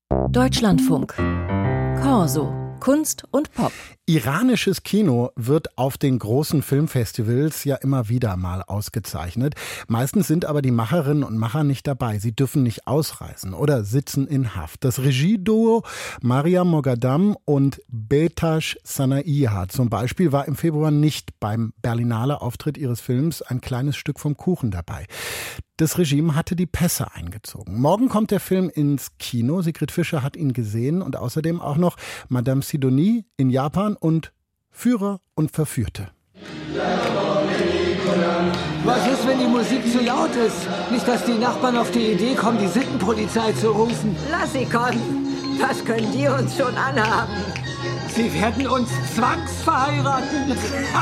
Deutschlandfunk. Corso. Kunst und Pop. Iranisches Kino wird auf den großen Filmfestivals ja immer wieder mal ausgezeichnet. Meistens sind aber die Macherinnen und Macher nicht dabei. Sie dürfen nicht ausreisen oder sitzen in Haft. Das Regieduo Maryam Moghadam und Behtash Sanaiha zum Beispiel war im Februar nicht beim Berlinale Auftritt ihres Films Ein kleines Stück vom Kuchen dabei. Das Regime hatte die Pässe eingezogen. Morgen kommt der Film ins Kino. Sigrid Fischer hat ihn gesehen und außerdem auch noch Madame Sidonie in Japan und Führer und Verführte. Was ist, wenn die Musik zu laut ist? Nicht, dass die Nachbarn auf die Idee kommen, die Sittenpolizei zu rufen. Lass sie kommen. Was können die uns schon anhaben? Sie werden uns zwangsverheiraten.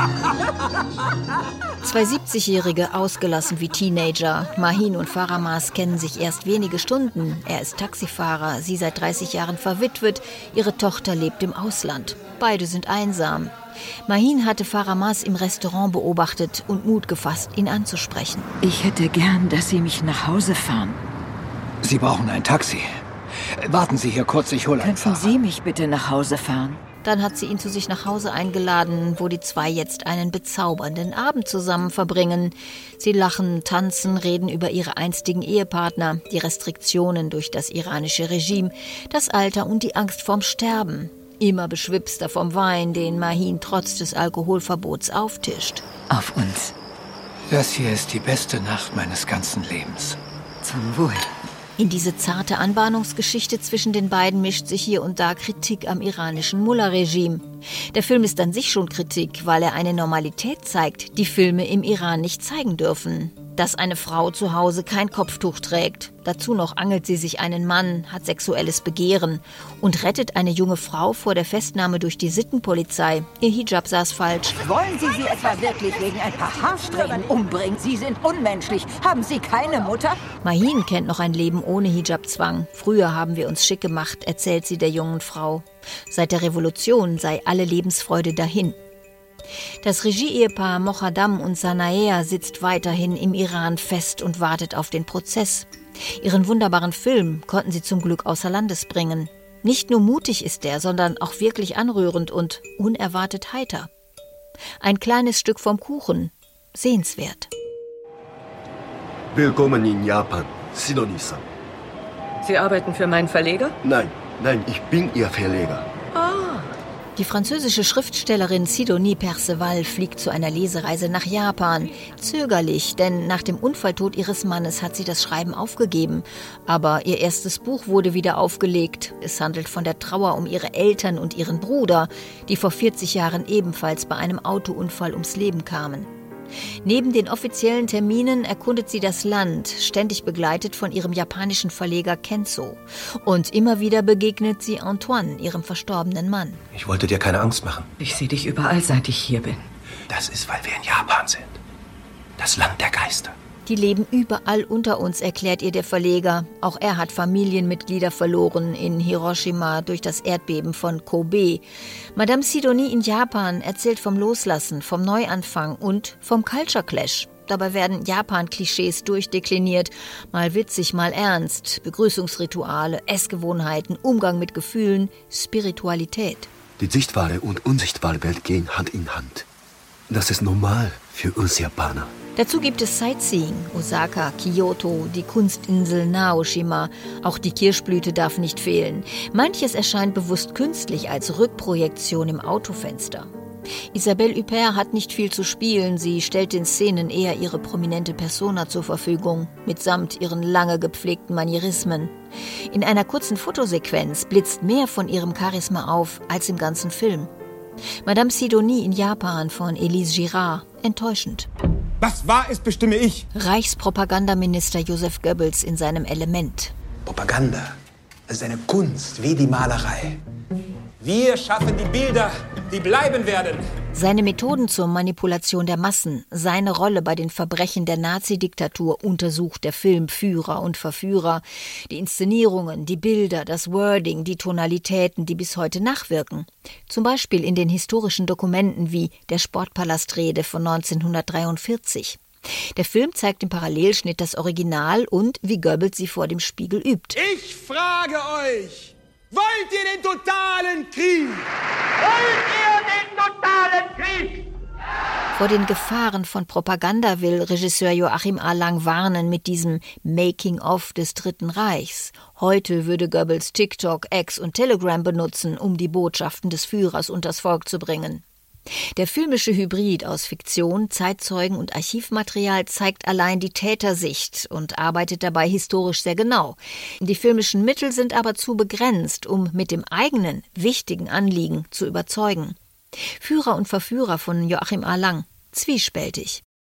Zwei 70-Jährige, ausgelassen wie Teenager. Mahin und Faramas kennen sich erst wenige Stunden. Er ist Taxifahrer, sie seit 30 Jahren verwitwet. Ihre Tochter lebt im Ausland. Beide sind einsam. Mahin hatte Faramas im Restaurant beobachtet und Mut gefasst, ihn anzusprechen. Ich hätte gern, dass Sie mich nach Hause fahren. Sie brauchen ein Taxi. Warten Sie hier kurz, ich hole einen Könnten Fahrer. Sie mich bitte nach Hause fahren? Dann hat sie ihn zu sich nach Hause eingeladen, wo die zwei jetzt einen bezaubernden Abend zusammen verbringen. Sie lachen, tanzen, reden über ihre einstigen Ehepartner, die Restriktionen durch das iranische Regime, das Alter und die Angst vorm Sterben. Immer beschwipster vom Wein, den Mahin trotz des Alkoholverbots auftischt. Auf uns. Das hier ist die beste Nacht meines ganzen Lebens. Zum Wohl. In diese zarte Anbahnungsgeschichte zwischen den beiden mischt sich hier und da Kritik am iranischen Mullah-Regime. Der Film ist an sich schon Kritik, weil er eine Normalität zeigt, die Filme im Iran nicht zeigen dürfen. Dass eine Frau zu Hause kein Kopftuch trägt. Dazu noch angelt sie sich einen Mann, hat sexuelles Begehren und rettet eine junge Frau vor der Festnahme durch die Sittenpolizei. Ihr Hijab saß falsch. Wollen Sie sie etwa wirklich wegen ein paar Haarsträhnen umbringen? Sie sind unmenschlich. Haben Sie keine Mutter? Mahin kennt noch ein Leben ohne Hijab-Zwang. Früher haben wir uns schick gemacht, erzählt sie der jungen Frau. Seit der Revolution sei alle Lebensfreude dahin. Das Regie-Ehepaar Moghadam und Sanaiha sitzt weiterhin im Iran fest und wartet auf den Prozess. Ihren wunderbaren Film konnten sie zum Glück außer Landes bringen. Nicht nur mutig ist er, sondern auch wirklich anrührend und unerwartet heiter. Ein kleines Stück vom Kuchen, sehenswert. Willkommen in Japan, Sidonie-san. Sie arbeiten für meinen Verleger? Nein, ich bin Ihr Verleger. Die französische Schriftstellerin Sidonie Perceval fliegt zu einer Lesereise nach Japan. Zögerlich, denn nach dem Unfalltod ihres Mannes hat sie das Schreiben aufgegeben. Aber ihr erstes Buch wurde wieder aufgelegt. Es handelt von der Trauer um ihre Eltern und ihren Bruder, die vor 40 Jahren ebenfalls bei einem Autounfall ums Leben kamen. Neben den offiziellen Terminen erkundet sie das Land, ständig begleitet von ihrem japanischen Verleger Kenzo. Und immer wieder begegnet sie Antoine, ihrem verstorbenen Mann. Ich wollte dir keine Angst machen. Ich sehe dich überall, seit ich hier bin. Das ist, weil wir in Japan sind. Das Land der Geister. Die leben überall unter uns, erklärt ihr der Verleger. Auch er hat Familienmitglieder verloren in Hiroshima durch das Erdbeben von Kobe. Madame Sidonie in Japan erzählt vom Loslassen, vom Neuanfang und vom Culture Clash. Dabei werden Japan-Klischees durchdekliniert, mal witzig, mal ernst. Begrüßungsrituale, Essgewohnheiten, Umgang mit Gefühlen, Spiritualität. Die sichtbare und unsichtbare Welt gehen Hand in Hand. Das ist normal für uns Japaner. Dazu gibt es Sightseeing, Osaka, Kyoto, die Kunstinsel Naoshima. Auch die Kirschblüte darf nicht fehlen. Manches erscheint bewusst künstlich als Rückprojektion im Autofenster. Isabelle Huppert hat nicht viel zu spielen. Sie stellt den Szenen eher ihre prominente Persona zur Verfügung, mitsamt ihren lange gepflegten Manierismen. In einer kurzen Fotosequenz blitzt mehr von ihrem Charisma auf als im ganzen Film. Madame Sidonie in Japan von Elise Girard, enttäuschend. Was wahr ist, bestimme ich. Reichspropagandaminister Joseph Goebbels in seinem Element. Propaganda, das ist eine Kunst wie die Malerei. Wir schaffen die Bilder, die bleiben werden. Seine Methoden zur Manipulation der Massen, seine Rolle bei den Verbrechen der Nazi-Diktatur untersucht der Film Führer und Verführer. Die Inszenierungen, die Bilder, das Wording, die Tonalitäten, die bis heute nachwirken. Zum Beispiel in den historischen Dokumenten wie der Sportpalastrede von 1943. Der Film zeigt im Parallelschnitt das Original und wie Goebbels sie vor dem Spiegel übt. Ich frage euch, Wollt ihr den totalen Krieg? Wollt ihr den totalen Krieg? Vor den Gefahren von Propaganda will Regisseur Joachim A. Lang warnen mit diesem Making-of des Dritten Reichs. Heute würde Goebbels TikTok, X und Telegram benutzen, um die Botschaften des Führers unters Volk zu bringen. Der filmische Hybrid aus Fiktion, Zeitzeugen und Archivmaterial zeigt allein die Tätersicht und arbeitet dabei historisch sehr genau. Die filmischen Mittel sind aber zu begrenzt, um mit dem eigenen, wichtigen Anliegen zu überzeugen. Führer und Verführer von Joachim A. Lang, zwiespältig.